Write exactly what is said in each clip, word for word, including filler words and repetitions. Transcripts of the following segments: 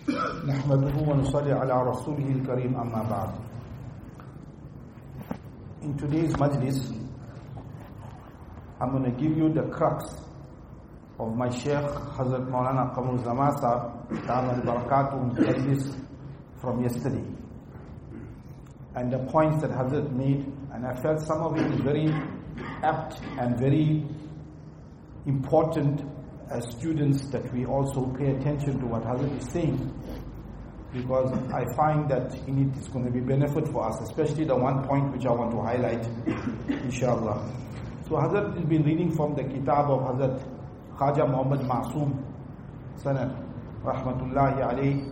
نحمده ونصلي على رسوله الكريم أما بعد. In today's majlis, I'm going to give you the crux of my Sheikh Hazrat Maulana Qamar Zaman Sahab Ta'ala Barakatuh majlis from yesterday, and the points that Hazrat made, and I felt some of it is very apt and very important as students, that we also pay attention to what Hazrat is saying, because I find that in it is going to be benefit for us, especially the one point which I want to highlight, inshallah. So Hazrat has been reading from the kitab of Hazrat Khaja Muhammad Masoom Sanad Rahmatullahi alayhi,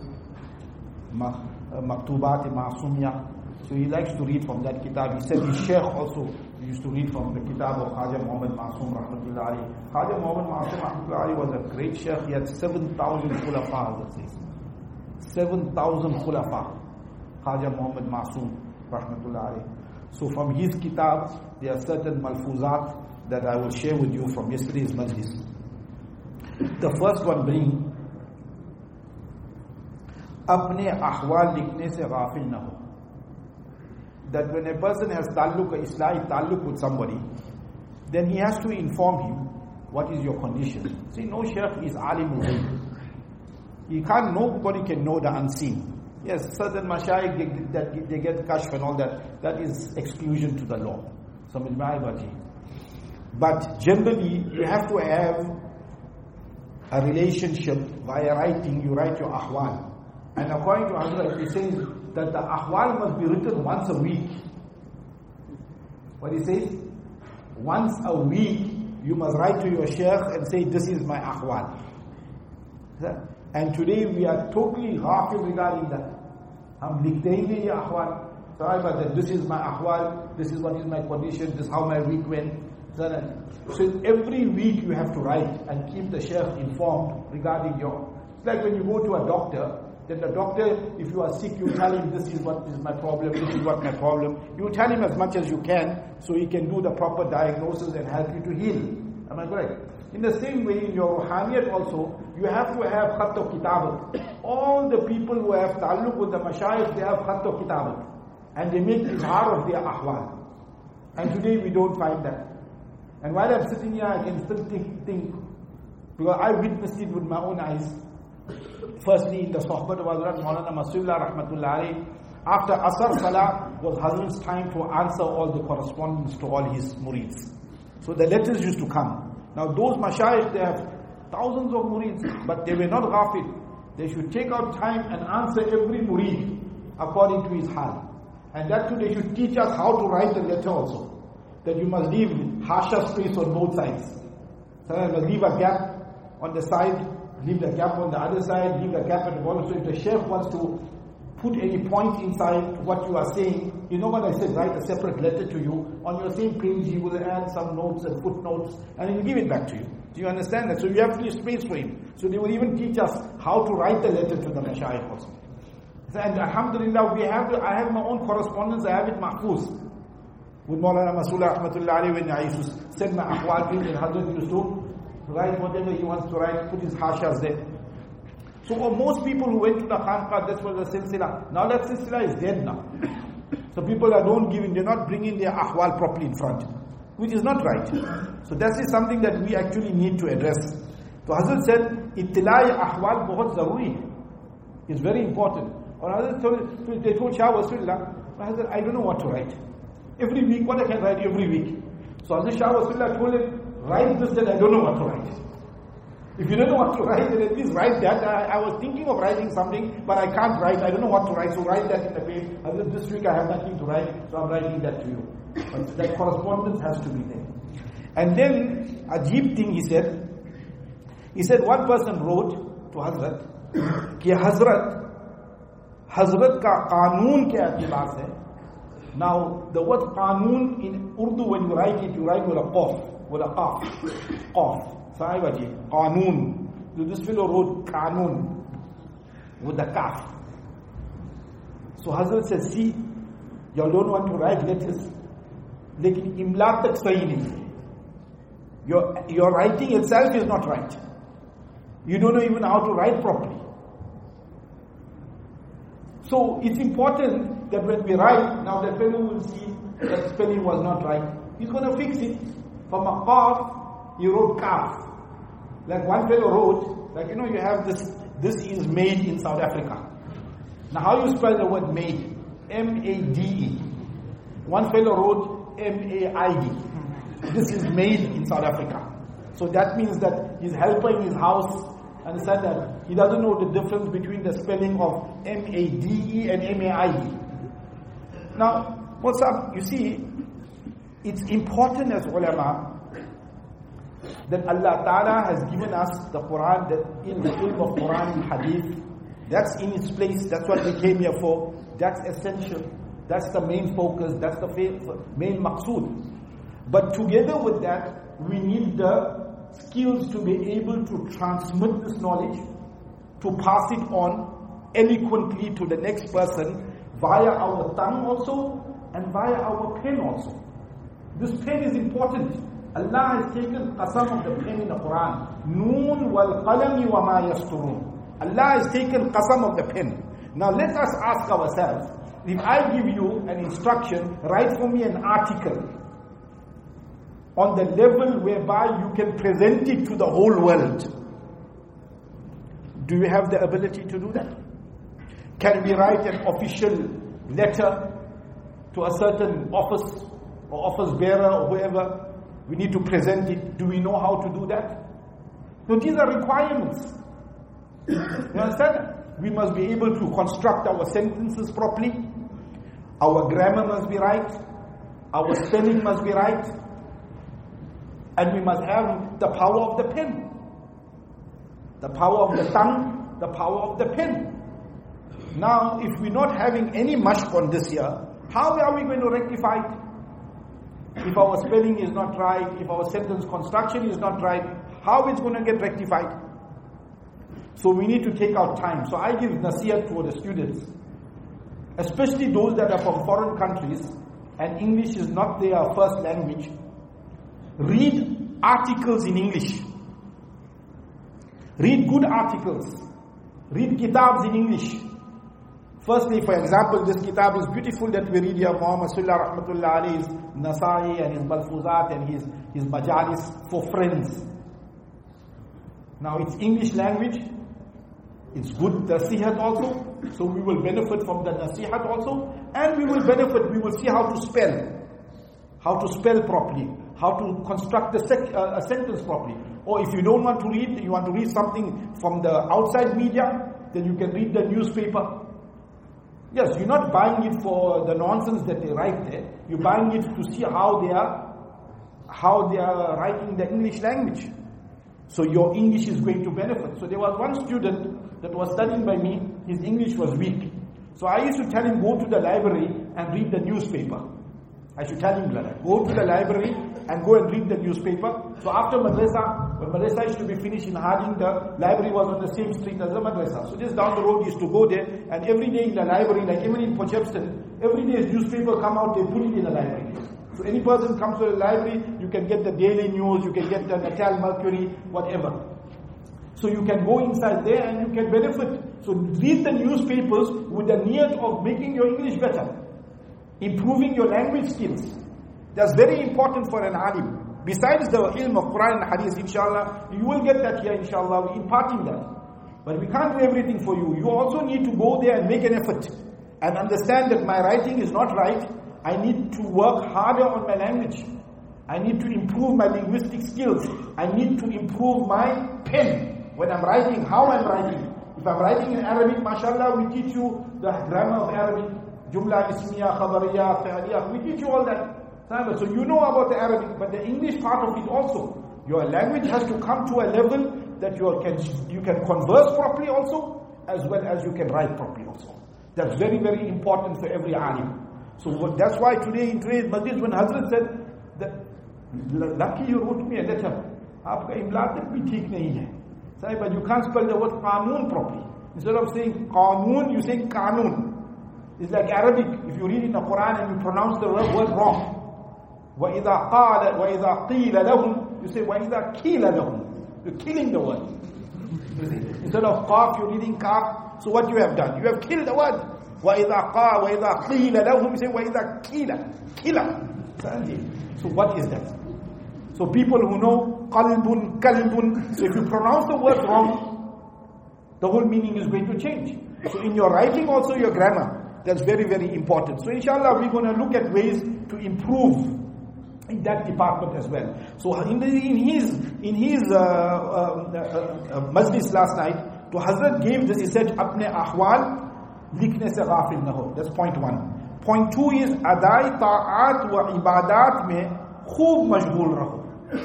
Maktubat Masoomiyah. So he likes to read from that kitab. He said his Sheikh also used to read from the kitab of Khaja Muhammad Masoom Rahmatullahi alayhi. Khaja Muhammad Masoom Rahmatullahi alayhi was a great Sheikh. He had seven thousand khulafa, Hazrat says. seven thousand khulafa. Khaja Muhammad Masoom Rahmatullahi alayhi. So from his kitab, there are certain malfuzat that I will share with you from yesterday's majlis. The first one being, apne ahwal likhne se ghafil na ho. That when a person has taluk, islahi taluk with somebody, then he has to inform him what is your condition. See, no sheikh is alimul ghaib. You can't, nobody can know the unseen. Yes, certain mashayikh, they, that they get kashf and all that, that is exclusion to the law. But generally, you have to have a relationship via writing. You write your ahwal. And according to Hazrat, he says that the ahwal must be written once a week. What he says? Once a week, you must write to your sheikh and say, this is my ahwal. And today we are totally ghafil regarding that. Hum likhte hi nahi ye ahwal. Sorry about that. This is my ahwal. This is what is my condition. This is how my week went. So every week you have to write and keep the sheikh informed regarding your. It's like when you go to a doctor. Then the doctor, if you are sick, you tell him this is what is my problem. This is what my problem. You tell him as much as you can, so he can do the proper diagnosis and help you to heal. Am I correct? In the same way, in your ruhaniyat also, you have to have khatt of kitabat. All the people who have ta'alluq with the mashayikh, they have khatt of kitabat. And they make izhar of their ahwal. And today we don't find that. And while I'm sitting here, I can still think, think because I witnessed it with my own eyes. Firstly, in the Sohbat of Hazrat Maulana Masrullah Rahmatullah alayhi, after Asr Salah was Hazrat's time to answer all the correspondence to all his murids. So the letters used to come. Now those mashayikh, they have thousands of murids, but they were not ghafil. They should take out time and answer every murid according to his hal. And that too, they should teach us how to write the letter also. That you must leave hasha space on both sides. So you must leave a gap on the side, leave the gap on the other side, leave the gap at the bottom. So if the sheikh wants to put any point inside what you are saying, you know what I said, write a separate letter to you. On your same page, he will add some notes and footnotes, and he will give it back to you. Do you understand that? So you have to leave space for him. So they will even teach us how to write the letter to the mashayikh also. And alhamdulillah, we have, I have my own correspondence, I have it mahfuz. With Maulana Masrullah Rahmatullah alayhi, when I used to send my ahwal to him, and Hazrat used to write whatever he wants to write, put his hashas there. So for most people who went to the Khanqah, this was the silsila. Now that silsila is dead now. So people are not giving, they're not bringing their ahwal properly in front, which is not right. So that is something that we actually need to address. So Hazrat said, ittilai ahwal bahut zaruri hai. It's very important. Or Hazrat told, they told Shah Wasilullah, Hazrat, I don't know what to write. Every week, what I can write every week. So Hazrat Shah Wasilullah told him, write this, then I don't know what to write. If you don't know what to write, then at least write that. I, I was thinking of writing something, but I can't write. I don't know what to write, so write that in the page. Hazrat, this week I have nothing to write, so I'm writing that to you. But that correspondence has to be there. And then, Ajib thing he said, he said one person wrote to Hazrat, ki Hazrat, Hazrat ka qanoon ke atibar se. Now, the word qanoon in Urdu, when you write it, you write with a qaf, with a qaf, qaf. Sahibaji, qanoon. So this fellow wrote qanoon with the kaf. So Hazrat said, see, you don't want to write letters, lekin imla tak sahi nahi. Your, your writing itself is not right. You don't know even how to write properly. So it's important that when we write, now the fellow will see that spelling was not right. He's going to fix it. From a qaf, he wrote kaf. Like one fellow wrote, like you know, you have this, this is made in South Africa. Now how you spell the word made? M A D E. One fellow wrote M A I D. This is made in South Africa. So that means that his helper in his house understand that he doesn't know the difference between the spelling of M A D E and M A I D. Now, what's up? You see, it's important as ulama that Allah Ta'ala has given us the Quran, that in the ilm of Quran and Hadith, that's in its place, that's what we came here for, that's essential, that's the main focus, that's the main maqsood. But together with that, we need the skills to be able to transmit this knowledge, to pass it on eloquently to the next person via our tongue also and via our pen also. This pen is important. Allah has taken qasam of the pen in the Quran. Noon wal qalami wa ma yasturun. Allah has taken qasam of the pen. Now let us ask ourselves, if I give you an instruction, write for me an article on the level whereby you can present it to the whole world, do you have the ability to do that? Can we write an official letter to a certain office or office bearer or whoever? We need to present it. Do we know how to do that? So these are requirements. You understand? We must be able to construct our sentences properly. Our grammar must be right. Our spelling must be right. And we must have the power of the pen. The power of the tongue, the power of the pen. Now, if we're not having any mashq on this year, how are we going to rectify it? If our spelling is not right, if our sentence construction is not right, how it's going to get rectified? So we need to take our time. So I give nasihat to the students, especially those that are from foreign countries and English is not their first language. Read articles in English. Read good articles. Read kitabs in English. Firstly, for example, this kitab is beautiful that we read here, Muhammad Sallallahu Rahmatullah Alayhi's Nasai and his Malfuzat and his, his Majalis for friends. Now it's English language. It's good nasihat also. So we will benefit from the nasihat also. And we will benefit, we will see how to spell. How to spell properly. How to construct a, sec, uh, a sentence properly. Or if you don't want to read, you want to read something from the outside media, then you can read the newspaper. Yes, you're not buying it for the nonsense that they write there. You're buying it to see how they are, how they are writing the English language. So your English is going to benefit. So there was one student that was studying by me, his English was weak. So I used to tell him, go to the library and read the newspaper. I should tell him that. Go to the library and go and read the newspaper. So after madrasa, when madrasa used to be finished in Harding, the library was on the same street as the madrasa. So just down the road, he used to go there, and every day in the library, like even in Pochepston, every day his newspaper come out, they put it in the library. So any person comes to the library, you can get the Daily News, you can get the Natal Mercury, whatever. So you can go inside there and you can benefit. So read the newspapers with the niyat of making your English better, improving your language skills. That's very important for an alim. Besides the ilm of Quran and Hadith, inshallah, you will get that here, inshallah, we're imparting that. But we can't do everything for you. You also need to go there and make an effort and understand that my writing is not right. I need to work harder on my language. I need to improve my linguistic skills. I need to improve my pen. When I'm writing, how I'm writing. If I'm writing in Arabic, mashallah, we teach you the grammar of Arabic. Jumla, Ismiya, Khabariya, Fi'aliyah. We teach you all that. So you know about the Arabic, but the English part of it also. Your language has to come to a level that you can, you can converse properly also, as well as you can write properly also. That's very, very important for every alim. So what, that's why today in today's masjid, when Hazrat said that, lucky you wrote me a letter, aapka imla tak bhi theek nahi hai. Say, but you can't spell the word qanoon properly. Instead of saying qanoon, you say qanoon. It's like Arabic. If you read in the Quran and you pronounce the word wrong. وَإِذَا قَالَ وَإِذَا قِيلَ لَهُمْ, you say وَإِذَا كِيلَ لَهُمْ. You're killing the word. You see? Instead of qaf, you're reading kaf. So what you have done? You have killed the word. وَإِذَا قَا وَإِذَا قِيلَ لَهُمْ, you say وَإِذَا قِيلَ, kila. So what is that? So people who know qalbun, kalbun, so if you pronounce the word wrong, the whole meaning is going to change. So in your writing also, your grammar, that's very, very important. So inshallah, we're going to look at ways to improve in that department as well. So in, the, in his in his uh, uh, uh, uh, majlis last night, to Hazrat gave this, he said, apne ahwal likhne se ghafil na ho. That's point one. Point two is, adai ta'at wa ibadat mein khoob mashghul raho.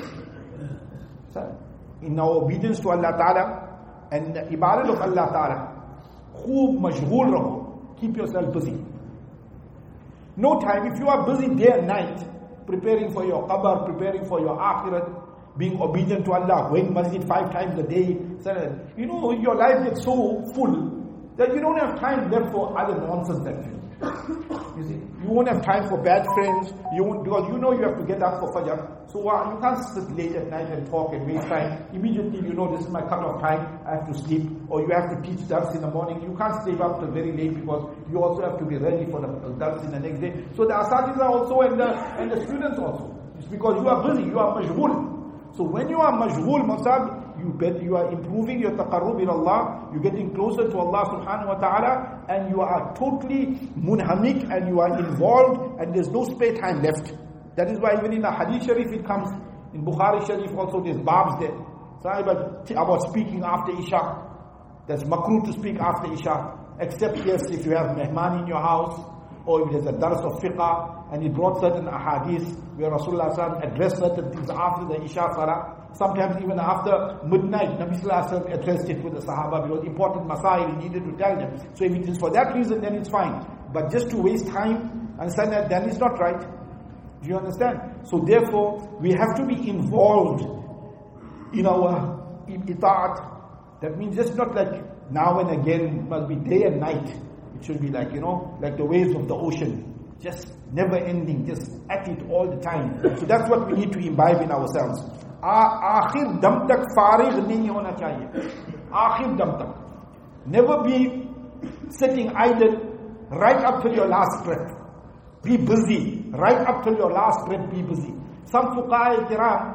So, in our obedience to Allah Ta'ala and ibadat of Allah Ta'ala, khoob mashghul raho. Keep yourself busy. No time. If you are busy day and night, preparing for your qabr, preparing for your akhirat, being obedient to Allah, going masjid five times a day, you know, your life gets so full that you don't have time left for other nonsense actually. You see, you won't have time for bad friends, you won't, because you know you have to get up for Fajr. So uh, you can't sit late at night and talk and waste time. Immediately you know this is my cut off time, I have to sleep. Or you have to teach dars in the morning. You can't stay up till very late because you also have to be ready for the dars in the next day. So the asatidha also and the, and the students also. It's because you are busy, you are mashghul. So when you are mashghul, Musab, you bet you are improving your taqarrub in Allah, you're getting closer to Allah subhanahu wa ta'ala, and you are totally munhamik and you are involved and there's no spare time left. That is why even in the Hadith Sharif it comes, in Bukhari Sharif also there's babs there. So about, about speaking after Isha. That's makruh to speak after Isha. Except yes, if you have mehman in your house, or if there's a dars of fiqh, and he brought certain ahadith where Rasulullah sallallahu alaihi wasallam addressed certain things after the Isha Salah. Sometimes even after midnight, Nabi sallallahu alaihi wasallam addressed it with the Sahaba because important masail he needed to tell them. So if it is for that reason, then it's fine. But just to waste time, understand that, then it's not right. Do you understand? So therefore, we have to be involved in our ita'at. That means just not like now and again, it must be day and night. It should be like, you know, like the waves of the ocean. Just never ending, just at it all the time. So that's what we need to imbibe in ourselves. Aakhir dam tak farigh nahi hona chahiye. Aakhir dam tak. Never be sitting idle right up till your last breath. Be busy. Right up till your last breath, be busy. Some fuqaha kiram,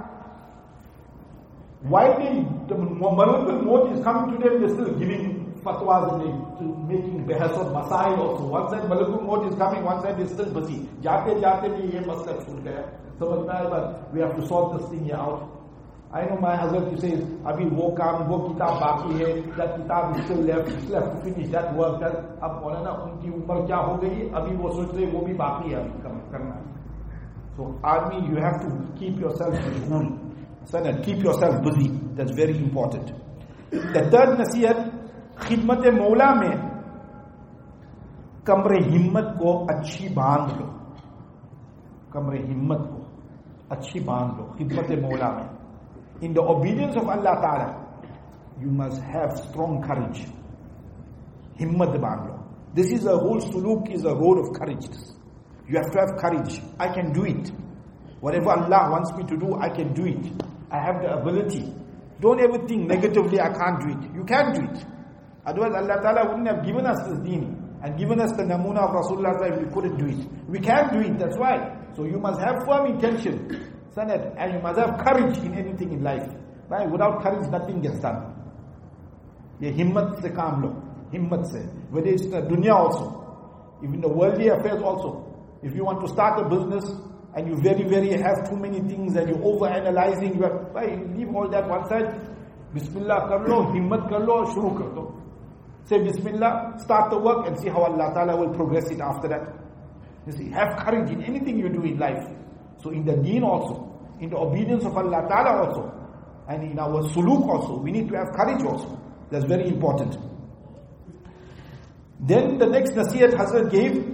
while the malakul maut is coming to them, they're still giving fatwas and to making bahas of masail also. One side malakul maut is coming, one side is still busy. Jate jate bhi ye masla chhut gaya. Samajh mein aaya, but we have to sort this thing here out. I know my husband, he says, abhi wo kaam, wo kitab baki hai, that kitab is still left, you still have to finish that work. That, ab maulana, unki umar kya ho gayi, abhi wo soch rahe, wo bhi baki hai, abhi karna. So, army, you have to keep yourself mashghool. Son, keep yourself busy. That's very important. The third nasihat, khidmat mawla mein, kamre himmat ko achhi baandh lo. Kamre himmat ko achhi baandh lo. Khidmat mawla mein. In the obedience of Allah Ta'ala, you must have strong courage. Himmat baandh lo. This is a whole suluk, is a road of courage. You have to have courage. I can do it. Whatever Allah wants me to do, I can do it. I have the ability. Don't ever think negatively, I can't do it. You can do it. Otherwise, Allah Ta'ala wouldn't have given us this deen and given us the namuna of Rasulullah if we couldn't do it. We can do it, that's why. So you must have firm intention, Sanad, and you must have courage in anything in life. Right? Without courage, nothing gets done. Ye himmat se kaam lo. Himmat se. Whether it's in the dunya also, even the worldly affairs also. If you want to start a business, and you very, very have too many things and you're over-analyzing, you have, right, leave all that one side. Bismillah kar lo, himmat kar lo, shuru kar do. Say Bismillah, start the work and see how Allah Ta'ala will progress it after that. You see, have courage in anything you do in life. So in the deen also, in the obedience of Allah Ta'ala also, and in our suluk also, we need to have courage also. That's very important. Then the next nasihat Hazrat gave,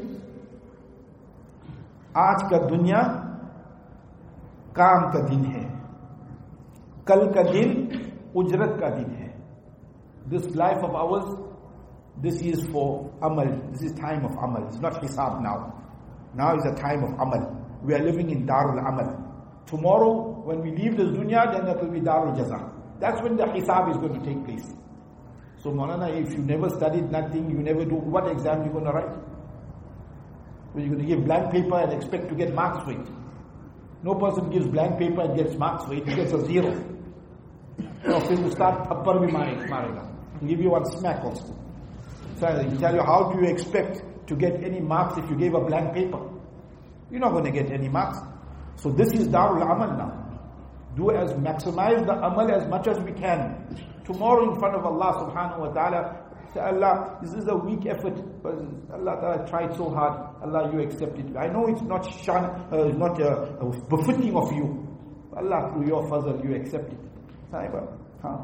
आज का दुनिया काम का दिन है, कल का दिन उजरत का दिन है. This life of ours, this is for amal. This is time of amal. It's not hisab now. Now is a time of amal. We are living in darul amal. Tomorrow, when we leave this dunya, then that will be darul jaza. That's when the hisab is going to take place. So Maulana, if you never studied nothing, you never do, what exam are you going to write? Well, you're going to give blank paper and expect to get marks for it. No person gives blank paper and gets marks for it, he gets a zero. Or so you start thappar bhi marega. He'll give you one smack also. So he'll tell you, how do you expect to get any marks if you gave a blank paper? You're not going to get any marks. So this is Darul Amal now. Do as, maximize the amal as much as we can. Tomorrow in front of Allah subhanahu wa ta'ala, say, Allah, this is a weak effort, but Allah ta'ala tried so hard. Allah, you accept it. I know it's not shan, uh, it's not uh, uh, befitting of you. Allah, through your fazl, you accept it. Huh?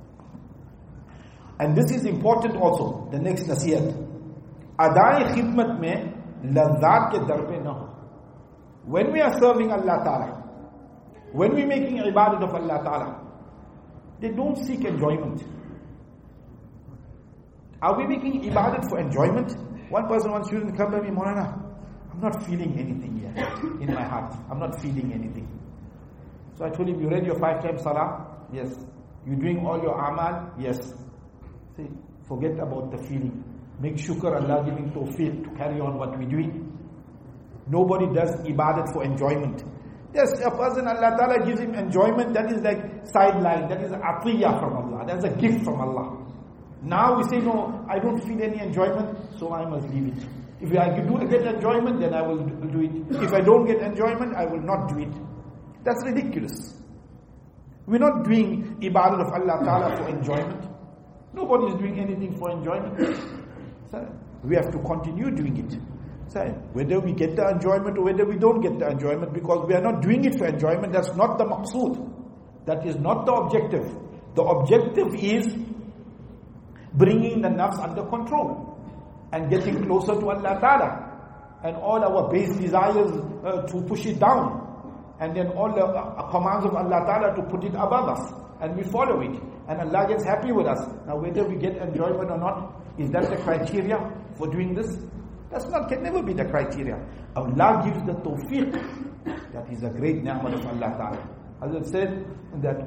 And this is important also, the next nasihat. Adai khidmat mein lazzat ke dar pe na ho. When we are serving Allah ta'ala, when we're making ibadat of Allah ta'ala, they don't seek enjoyment. Are we making ibadat for enjoyment? One person once used to come to me, Maulana, I'm not feeling anything yet in my heart. I'm not feeling anything. So I told him, you read your five times salah? Yes. You doing all your amal? Yes. See, forget about the feeling. Make shukr, Allah giving tawfiq to carry on what we're doing. Nobody does ibadat for enjoyment. Yes, a person, Allah Ta'ala gives him enjoyment, that is like sideline, that is atiyah from Allah, that's a gift from Allah. Now we say, no, I don't feel any enjoyment, so I must leave it. If I do get enjoyment, then I will do it. If I don't get enjoyment, I will not do it. That's ridiculous. We're not doing ibadat of Allah Ta'ala for enjoyment. Nobody is doing anything for enjoyment. So we have to continue doing it. So whether we get the enjoyment or whether we don't get the enjoyment, because we are not doing it for enjoyment, that's not the maqsood. That is not the objective. The objective is bringing the nafs under control and getting closer to Allah Ta'ala, and all our base desires uh, to push it down, and then all the uh, commands of Allah Ta'ala to put it above us, and we follow it, and Allah gets happy with us. Now whether we get enjoyment or not, is that the criteria for doing this? That's not, can never be the criteria. Allah gives the tawfiq. That is a great ni'mah of Allah Ta'ala. Hazrat said that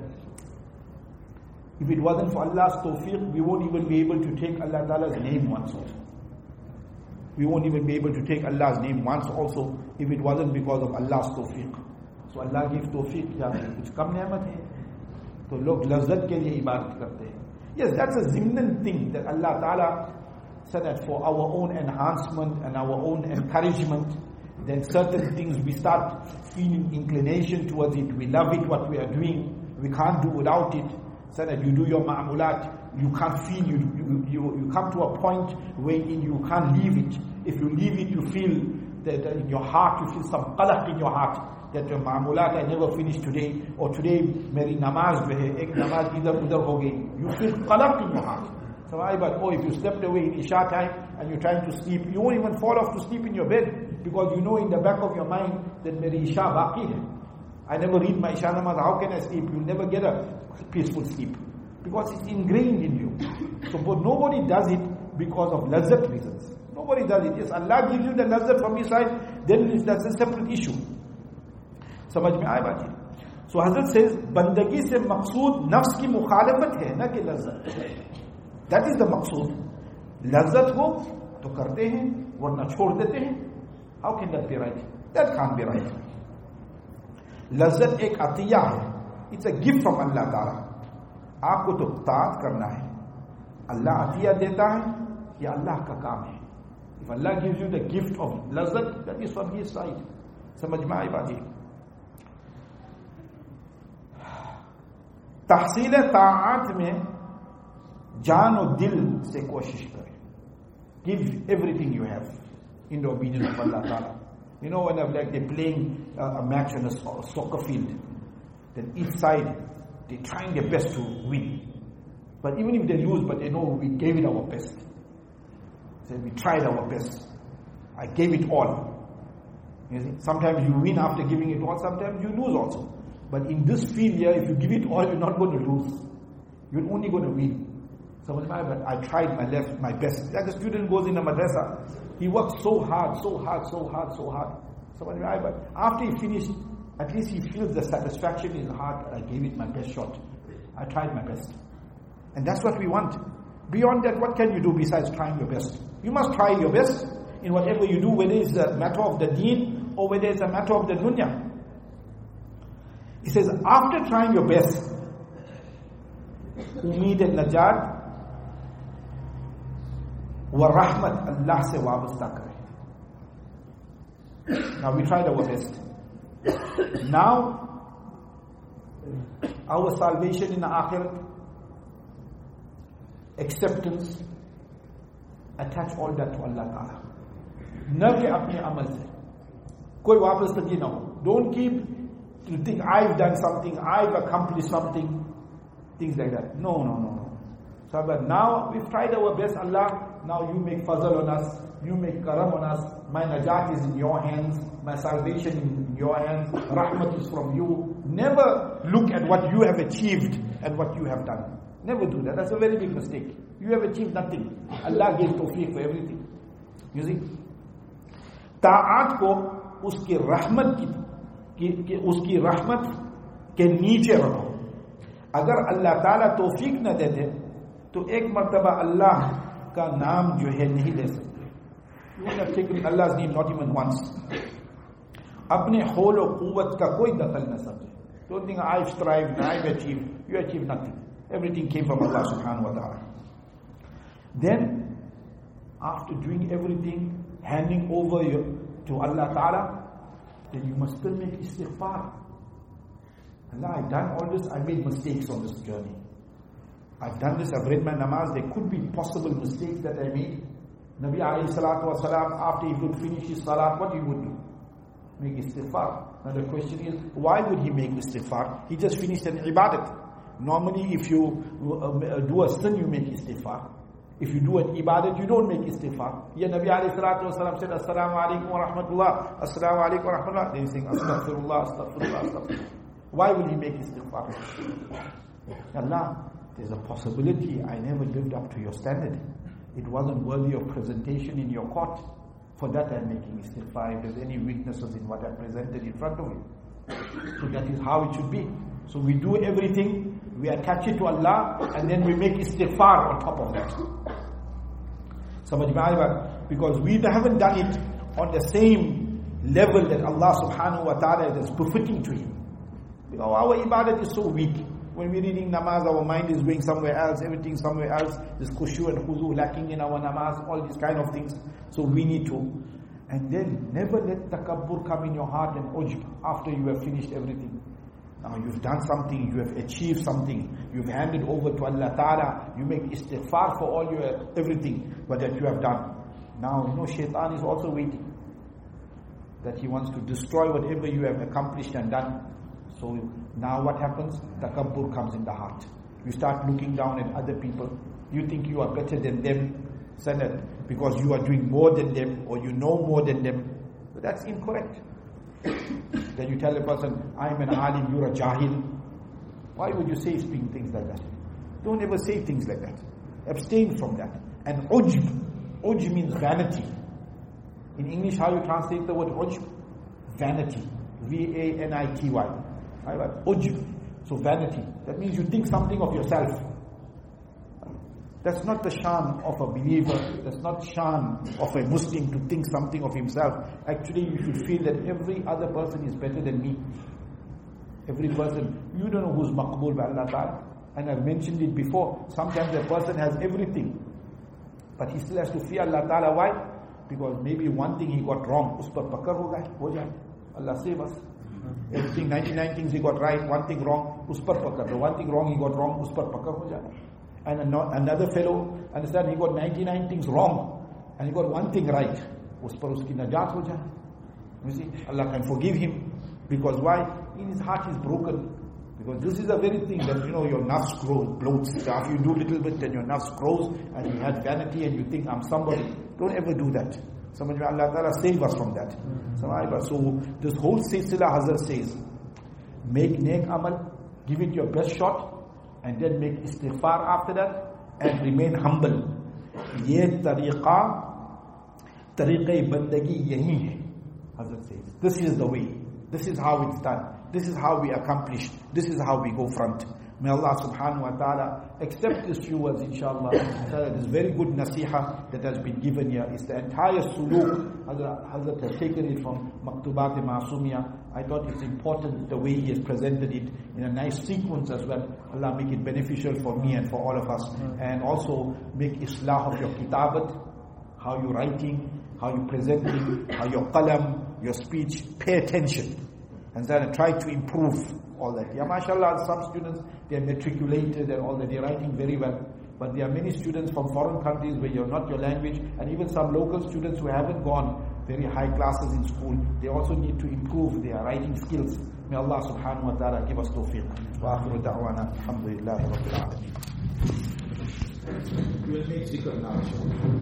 if it wasn't for Allah's tawfiq, we won't even be able to take Allah Ta'ala's name once also. We won't even be able to take Allah's name once also if it wasn't because of Allah's tawfiq. So Allah gives tawfiq, ya kuch kam ni'mat hai. So log lazzat ke liye ibadat karte hain. Yes, that's a zimnan thing that Allah Ta'ala said that for our own enhancement and our own encouragement, then certain things we start feeling inclination towards it. We love it, what we are doing. We can't do without it. So that you do your ma'amulat, you can't feel, you, you, you, you come to a point where you can't leave it. If you leave it, you feel that in your heart, you feel some qalaq in your heart, that your ma'amulat, I never finished today, or today, meri namaz jo hai, ek namaz idhar udhar ho gayi. You feel qalaq in your heart. So I, but oh, if you slept away in Isha time and you're trying to sleep, you won't even fall off to sleep in your bed, because you know in the back of your mind that meri Isha baqi hai. I never read my Isha namaz, how can I sleep? You'll never get a peaceful sleep, because it's ingrained in you. So but nobody does it because of lazzat reasons. Nobody does it. Yes, Allah gives you the lazzat from His side, then that's a separate issue. Samajh mein aaye baat hai. So Hazrat says, bandagi se maqsood nafs ki mukhalafat hai, na ki lazzat. That is the maqsood. Lazzat ho to karte hain, warna chhod dete hain. How can that be right? That can't be right. Lazzat ek atiyah hai. It's a gift from Allah Ta'ala. Aapko to taat karna hai. Allah atiyah deta hai, ya Allah ka kaam hai. If Allah gives you the gift of lazzat, that is from His side. Samajh mein aayi baat hai. Tahsil ta'at mein jaan aur dil se koshish kare. Give everything you have in the obedience of Allah Ta'ala. You know, when like they're playing a match on a soccer field, then each side, they're trying their best to win. But even if they lose, but they know we gave it our best. So we tried our best. I gave it all. You see? Sometimes you win after giving it all, sometimes you lose also. But in this field here, if you give it all, you're not going to lose. You're only going to win. So I tried my left, my best. Like a student goes in a madrasa, he works so hard, so hard, so hard, so hard. So but after he finished, at least he feels the satisfaction in his heart. I gave it my best shot. I tried my best. And that's what we want. Beyond that, what can you do besides trying your best? You must try your best in whatever you do, whether it's a matter of the deen or whether it's a matter of the dunya. He says, after trying your best, umeed al-najat wa rahmat Allah se wabasta kare. Now we tried our best. Now, our salvation in the akhirat, acceptance, attach all that to Allah Ta'ala. Na ke apne amal se. Koi wapas taki na ho. Don't keep to think, I've done something, I've accomplished something, things like that. No, no, no, no. So, but now we've tried our best, Allah. Now you make fazl on us, you make karam on us. My najat is in your hands, my salvation in your hands, rahmat is from you. Never look at what you have achieved and what you have done. Never do that. That's a very big mistake. You have achieved nothing. Allah gave tawfiq for everything. You see? Ta'at ko uski rahmat ki, ki, ki uski rahmat ke niche rakho. Agar Allah Ta'ala tawfiq na dete, to ek martaba Allah ka naam jo hai nahi le sakte. You won't have taken Allah's name not even once. Apne hol o quwwat ka koi dakhal na samjhe. Don't think I've strived, I've achieved. You achieved nothing. Everything came from Allah subhanahu wa ta'ala. Then, after doing everything, handing over you to Allah ta'ala, then you must still make istighfar. Allah, I've done all this, I made mistakes on this journey. I've done this, I've read my namaz, there could be possible mistakes that I made. Nabi alayhi salatu wa salam, after he would finish his salat, what he would do? Make istighfar. Now the question is, why would he make istighfar? He just finished an ibadat. Normally if you uh, do a sin, you make istighfar. If you do an ibadat, you don't make istighfar. Yeah, Nabi alayhi salatu wa salam said, Assalamu alaikum wa rahmatullah, Assalamu alaikum wa rahmatullah. Then he's saying, Astaghfirullah, Astaghfirullah, Astaghfirullah. Why would he make istighfar? Allah, there's a possibility I never lived up to your standard. It wasn't worthy of presentation in your court. For that I'm making istighfar. If there's any weaknesses in what I presented in front of you. So that is how it should be. So we do everything, we attach it to Allah, and then we make istighfar on top of that. Because we haven't done it on the same level that Allah subhanahu wa ta'ala is befitting to Him. Because our ibadat is so weak. When we're reading namaz, our mind is going somewhere else, everything somewhere else. There's khushu and khuzu lacking in our namaz, all these kind of things. So we need to. And then never let takabbur come in your heart and ujb after you have finished everything. Now you've done something, you have achieved something, you've handed over to Allah Ta'ala, you make istighfar for all your everything but that you have done. Now you know shaitan is also waiting. That he wants to destroy whatever you have accomplished and done. So now what happens? Takabbur comes in the heart. You start looking down at other people. You think you are better than them, Sanad, because you are doing more than them or you know more than them. But that's incorrect. Then you tell a person, I'm an alim, you're a jahil. Why would you say speak things like that? Don't ever say things like that. Abstain from that. And ujb. Ujb means vanity. In English, how you translate the word ujb? Vanity. V A N I T Y. Ujb. So vanity. That means you think something of yourself. That's not the shan of a believer. That's not shan of a Muslim to think something of himself. Actually, you should feel that every other person is better than me. Every person. You don't know who's maqbool by Allah Ta'ala. And I've mentioned it before. Sometimes a person has everything. But he still has to fear Allah Ta'ala. Why? Because maybe one thing he got wrong. Us par pakar ho gaya. Ho jaye. Allah save us. Everything, ninety-nine things he got right, one thing wrong. Us par pakar. The one thing wrong he got wrong. Us par pakar ho jaye. And another fellow, understand, he got ninety-nine things wrong and he got one thing right. Us par uski najat ho jaye. You see, Allah can forgive him. Because why? In his heart is broken. Because this is a very thing that, you know, your nafs grows, bloats. So if you do a little bit, then your nafs grows and you have vanity and you think, I'm somebody. Don't ever do that. Somebody, Allah Ta'ala save us from that. Mm-hmm. So this whole silsila Hazrat says, make neek amal, give it your best shot, and then make istighfar after that, and remain humble. Ye tariqa, tariqa bandagi yahi hai, Hazrat says. This is the way. This is how it's done. This is how we accomplish. This is how we go front. May Allah subhanahu wa ta'ala accept these few words, inshallah. Inshallah, this very good nasiha that has been given here. It's the entire suluk. Hazrat, Hazrat has taken it from Maktubat Ma'asumiyah. I thought it's important the way he has presented it in a nice sequence as well. Allah make it beneficial for me and for all of us. Mm. And also make islah of your kitabat, how you're writing, how you're presenting, how your qalam, your speech. Pay attention. And then try to improve all that. Yeah, mashallah, some students, they are matriculated and all that. They're writing very well. But there are many students from foreign countries where you're not your language, and even some local students who haven't gone very high classes in school. They also need to improve their writing skills. May Allah subhanahu wa ta'ala give us tawfiq. Wa akhiru da'wana, alhamdulillahi rabbil alameen. We will make zikr now.